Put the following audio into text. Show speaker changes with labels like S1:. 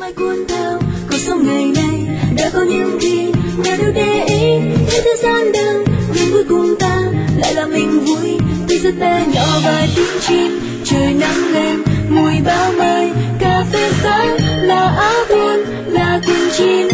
S1: mãi cuốn theo cuộc sống ngày nay. Đã có những khi ta đâu để ý những thứ gian đơn, nhưng cuối cùng ta lại là mình vui. Tuy rất bé nhỏ và tiếng chim, trời nắng lên mùi bao mây, cà phê sáng là áo buồn, là cùng chim.